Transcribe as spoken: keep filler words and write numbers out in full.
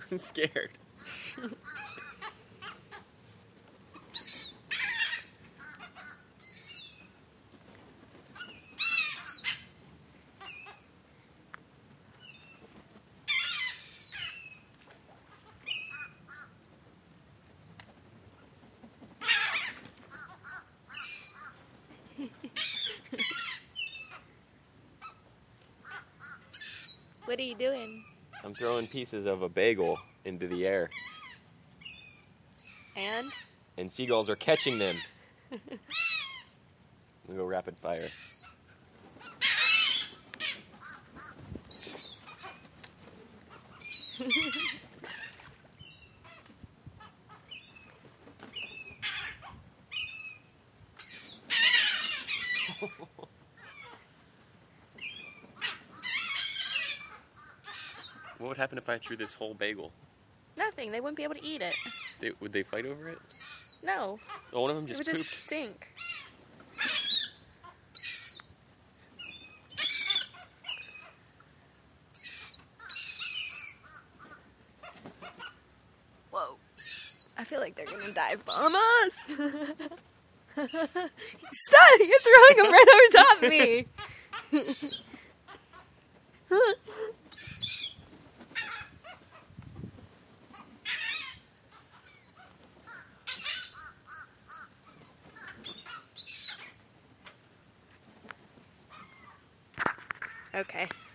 I'm scared. What are you doing? I'm throwing pieces of a bagel into the air. And? And seagulls are catching them. We go rapid fire. What would happen if I threw this whole bagel? Nothing. They wouldn't be able to eat it. They, would they fight over it? No. Oh, one of them just it would pooped. just sink. Whoa. I feel like they're gonna dive bomb us. Stop! You're throwing them right over top of me. Okay.